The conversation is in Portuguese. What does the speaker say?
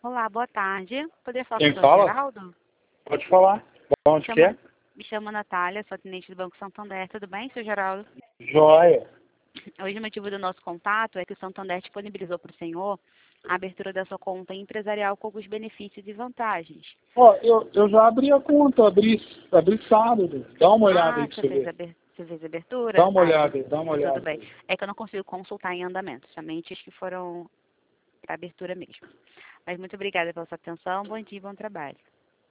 Olá, boa tarde. Poderia falar Quem com o Dr. fala? Geraldo? Pode falar. Onde que é? Me chamo Natália, sou atendente do Banco Santander. Tudo bem, seu Geraldo? Joia. Hoje o motivo do nosso contato é que o Santander disponibilizou para o senhor a abertura da sua conta empresarial com alguns benefícios e vantagens. Ó, eu já abri a conta, abri sábado. Dá uma olhada aí pra Você você fez, ver. você fez a abertura? Dá uma olhada aí, dá uma Tudo olhada bem. aí. É que eu não consigo consultar em andamento, somente os que foram para abertura mesmo. Mas muito obrigada pela sua atenção, bom dia e bom trabalho.